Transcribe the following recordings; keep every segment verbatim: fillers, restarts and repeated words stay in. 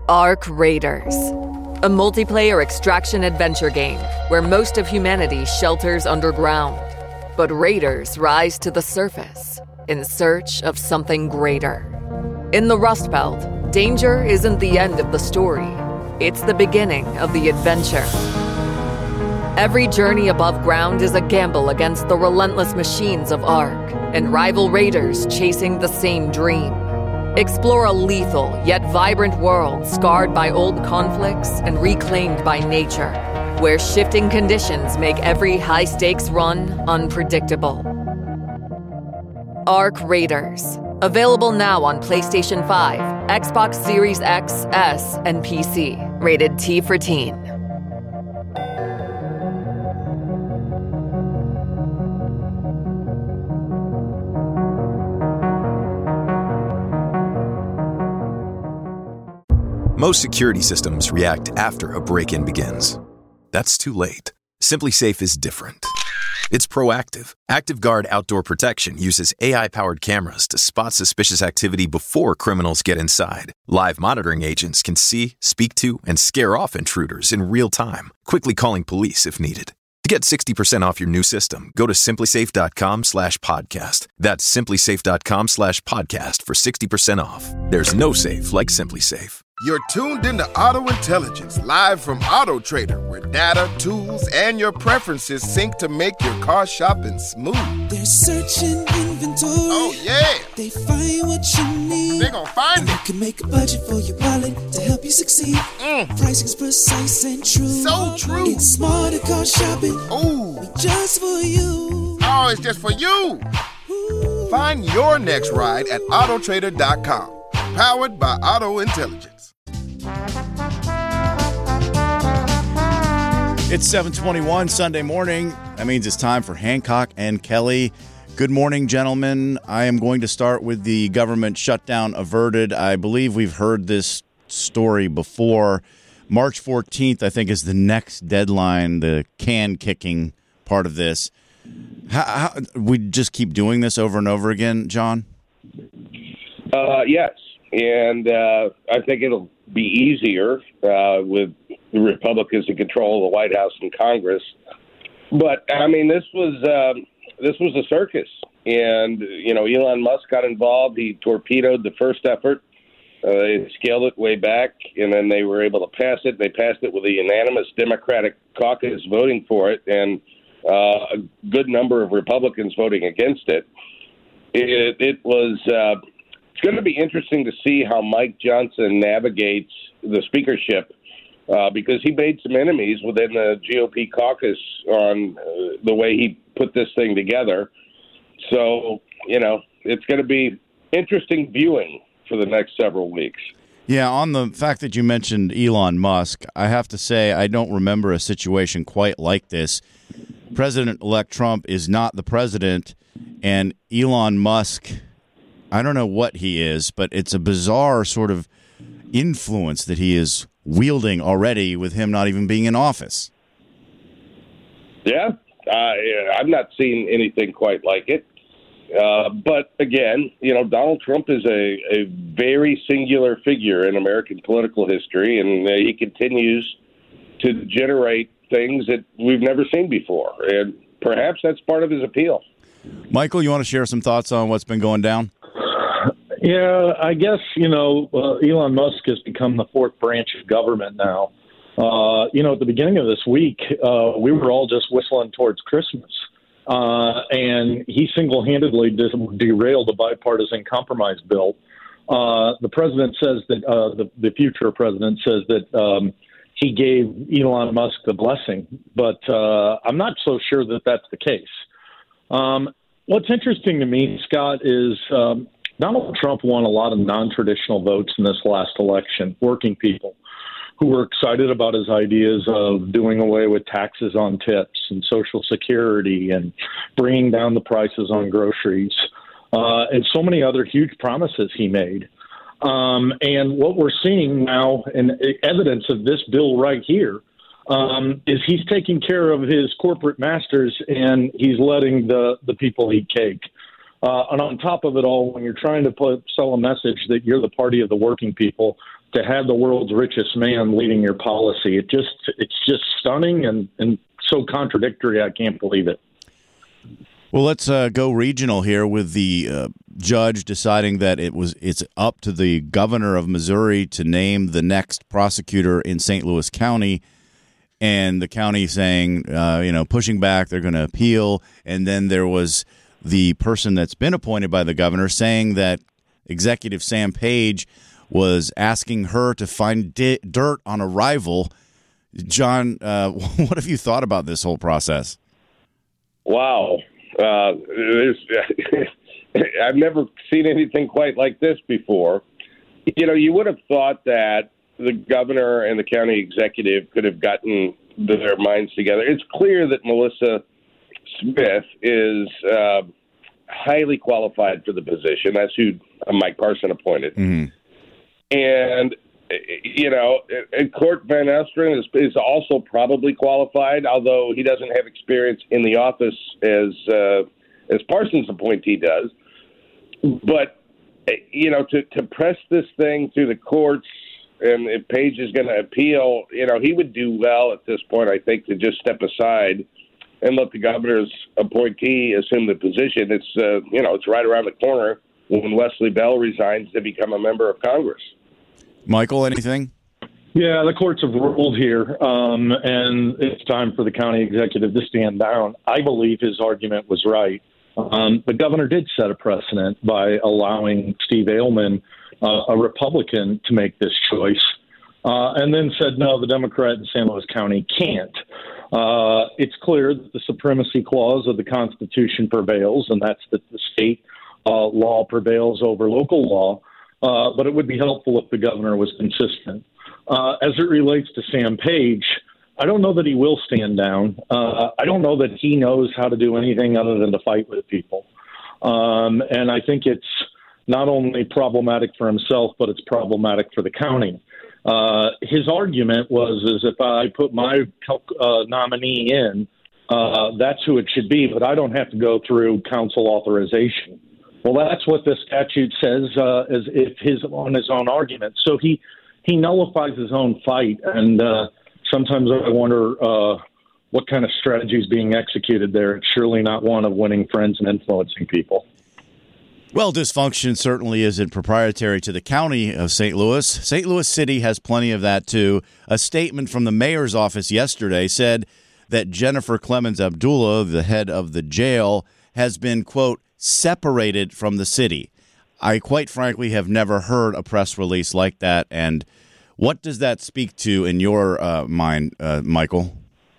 Ark Raiders, a multiplayer extraction adventure game where most of humanity shelters underground, but raiders rise to the surface in search of something greater. In the Rust Belt, danger isn't the end of the story. It's the beginning of the adventure. Every journey above ground is a gamble against the relentless machines of Ark and rival raiders chasing the same dream. Explore a lethal yet vibrant world scarred by old conflicts and reclaimed by nature, where shifting conditions make every high-stakes run unpredictable. Ark Raiders. Available now on PlayStation five, Xbox Series X, S, and P C. Rated T for Teen. Most security systems react after a break-in begins. That's too late. SimpliSafe is different. It's proactive. ActiveGuard Outdoor Protection uses A I-powered cameras to spot suspicious activity before criminals get inside. Live monitoring agents can see, speak to, and scare off intruders in real time, quickly calling police if needed. To get sixty percent off your new system, go to simplysafe.com slash podcast. That's simplysafe.com slash podcast for sixty percent off. There's no safe like SimpliSafe. You're tuned into Auto Intelligence, live from Auto Trader, where data, tools, and your preferences sync to make your car shopping smooth. They're searching inventory. Oh, yeah. They find what you need. They're gonna find and it. You can make a budget for your wallet to help you succeed. Mm. Pricing's precise and true. So true. It's smarter car shopping. Ooh. Just for you. Oh, it's just for you. Ooh. Find your next ride at auto trader dot com. Powered by Auto Intelligence. It's seven twenty-one Sunday morning. That means it's time for Hancock and Kelly. Good morning, gentlemen. I am going to start with the government shutdown averted. I believe we've heard this story before. March fourteenth, I think, is the next deadline, the can-kicking part of this. How, how, we just keep doing this over and over again, John? Uh, yes, and uh, I think it'll be easier uh, with the Republicans in control of the White House and Congress. But, I mean, this was um, this was a circus. And, you know, Elon Musk got involved. He torpedoed the first effort. Uh, they scaled it way back, and then they were able to pass it. They passed it with a unanimous Democratic caucus voting for it, and uh, a good number of Republicans voting against it. It, it was uh, it's going to be interesting to see how Mike Johnson navigates the speakership, uh, because he made some enemies within the G O P caucus on uh, the way he put this thing together. So, you know, it's going to be interesting viewing for the next several weeks. Yeah, on the fact that you mentioned Elon Musk, I have to say I don't remember a situation quite like this. President-elect Trump is not the president, and Elon Musk, I don't know what he is, but it's a bizarre sort of influence that he is wielding already with him not even being in office. Yeah, uh, I've not seen anything quite like it. Uh, but again, you know, Donald Trump is a, a very singular figure in American political history, and uh, he continues to generate things that we've never seen before. And perhaps that's part of his appeal. Michael, you want to share some thoughts on what's been going down? Yeah, I guess, you know, uh, Elon Musk has become the fourth branch of government now. Uh, you know, at the beginning of this week, uh, we were all just whistling towards Christmas. Uh, and he single-handedly de- derailed a bipartisan compromise bill. Uh, the president says that uh, the, the future president says that um, he gave Elon Musk the blessing, but uh, I'm not so sure that that's the case. Um, what's interesting to me, Scott, is um, Donald Trump won a lot of non-traditional votes in this last election, working people who were excited about his ideas of doing away with taxes on tips and Social Security and bringing down the prices on groceries, uh, and so many other huge promises he made. Um, and what we're seeing now, and evidence of this bill right here, um, is he's taking care of his corporate masters and he's letting the, the people eat cake. Uh, and on top of it all, when you're trying to put, sell a message that you're the party of the working people, to have the world's richest man leading your policy. It just it's just stunning and, and so contradictory. I can't believe it. Well, let's uh, go regional here with the uh, judge deciding that it was it's up to the governor of Missouri to name the next prosecutor in Saint Louis County, and the county saying, uh, you know, pushing back, they're going to appeal. And then there was the person that's been appointed by the governor saying that Executive Sam Page was asking her to find di- dirt on a rival. John, uh, what have you thought about this whole process? Wow. Uh, I've never seen anything quite like this before. You know, you would have thought that the governor and the county executive could have gotten their minds together. It's clear that Melissa Smith is uh, highly qualified for the position. That's who Mike Parson appointed. Mm-hmm. And, you know, Court Van Esteren is, is also probably qualified, although he doesn't have experience in the office as uh, as Parsons' appointee does. But, you know, to, to press this thing through the courts, and if Page is going to appeal, you know, he would do well at this point, I think, to just step aside and let the governor's appointee assume the position. It's, uh, you know, it's right around the corner when Wesley Bell resigns to become a member of Congress. Michael, anything? Yeah, the courts have ruled here, um, and it's time for the county executive to stand down. I believe his argument was right. Um, the governor did set a precedent by allowing Steve Ailman, uh, a Republican, to make this choice, uh, and then said, no, the Democrat in Saint Louis County can't. Uh, it's clear that the supremacy clause of the Constitution prevails, and that's that the state uh, law prevails over local law. Uh, but it would be helpful if the governor was consistent. Uh, as it relates to Sam Page, I don't know that he will stand down. Uh, I don't know that he knows how to do anything other than to fight with people. Um, and I think it's not only problematic for himself, but it's problematic for the county. Uh, his argument was, is if I put my uh, nominee in, uh, that's who it should be, but I don't have to go through council authorization. Well, that's what the statute says, uh, as if his on his own argument. So he he nullifies his own fight, and uh, sometimes I wonder uh, what kind of strategy is being executed there. It's surely not one of winning friends and influencing people. Well, dysfunction certainly isn't proprietary to the county of Saint Louis. Saint Louis City has plenty of that, too. A statement from the mayor's office yesterday said that Jennifer Clemens Abdullah, the head of the jail, has been, quote, separated from the city. I quite frankly have never heard a press release like that. And what does that speak to in your uh, mind, uh, Michael?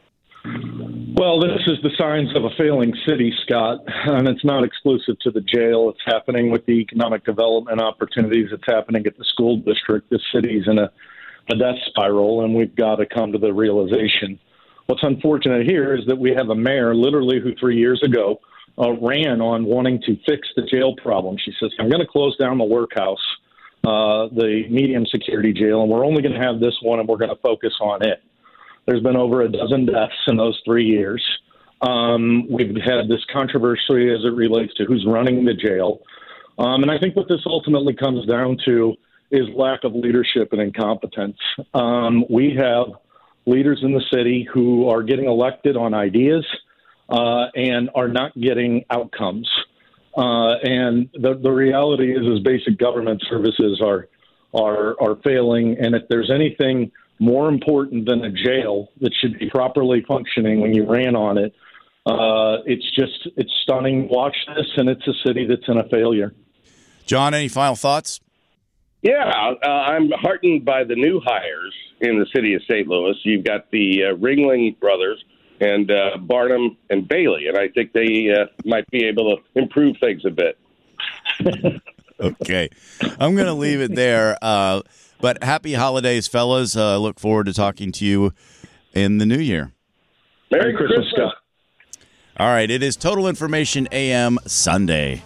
Well, this is the signs of a failing city, Scott, and it's not exclusive to the jail. It's happening with the economic development opportunities. It's happening at the school district. The city's in a, a death spiral, and we've got to come to the realization. What's unfortunate here is that we have a mayor literally who three years ago Uh, ran on wanting to fix the jail problem. She says, I'm going to close down the workhouse, uh, the medium security jail, and we're only going to have this one, and we're going to focus on it. There's been over a dozen deaths in those three years. Um, we've had this controversy as it relates to who's running the jail. Um, and I think what this ultimately comes down to is lack of leadership and incompetence. Um, we have leaders in the city who are getting elected on ideas, Uh, and are not getting outcomes. Uh, and the, the reality is, is basic government services are, are, are failing. And if there's anything more important than a jail that should be properly functioning when you ran on it, uh, it's just, it's stunning. Watch this, and it's a city that's in a failure. John, any final thoughts? Yeah, uh, I'm heartened by the new hires in the city of Saint Louis. You've got the uh, Ringling brothers, and uh, Barnum and Bailey, and I think they uh, might be able to improve things a bit. Okay. I'm going to leave it there. Uh, but happy holidays, fellas. I uh, look forward to talking to you in the new year. Merry, Merry Christmas, Scott. All right. It is Total Information A M Sunday.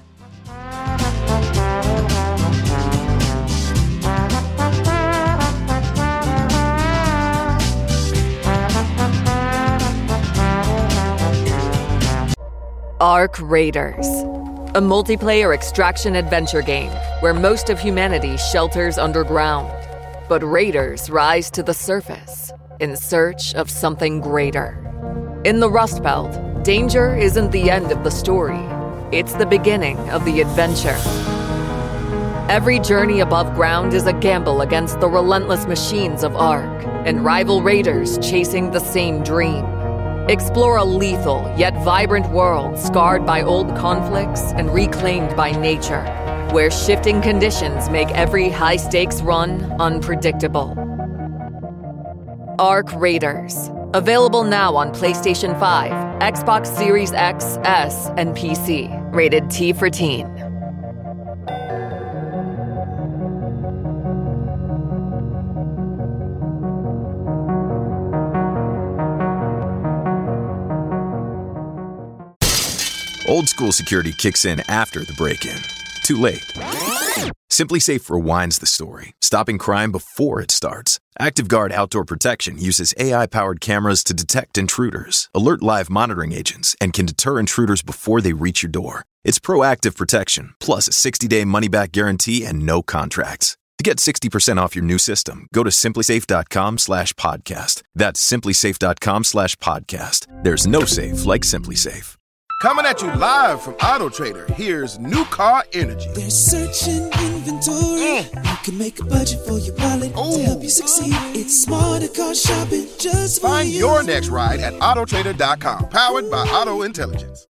Ark Raiders, a multiplayer extraction adventure game where most of humanity shelters underground. But raiders rise to the surface in search of something greater. In the Rust Belt, danger isn't the end of the story. It's the beginning of the adventure. Every journey above ground is a gamble against the relentless machines of Ark and rival raiders chasing the same dream. Explore a lethal yet vibrant world scarred by old conflicts and reclaimed by nature, where shifting conditions make every high-stakes run unpredictable. Ark Raiders. Available now on PlayStation five, Xbox Series X, S, and P C. Rated T for Teen. Old school security kicks in after the break-in. Too late. SimpliSafe rewinds the story, stopping crime before it starts. ActiveGuard Outdoor Protection uses A I-powered cameras to detect intruders, alert live monitoring agents, and can deter intruders before they reach your door. It's proactive protection, plus a sixty-day money-back guarantee and no contracts. To get sixty percent off your new system, go to simplysafe.com slash podcast. That's simplysafe.com slash podcast. There's no safe like SimpliSafe. Coming at you live from Auto Trader, here's New Car Energy. They're searching inventory. Mm. You can make a budget for your wallet Ooh. to help you succeed. It's smarter car shopping just for Find you. your next ride at auto trader dot com, powered by Auto Intelligence.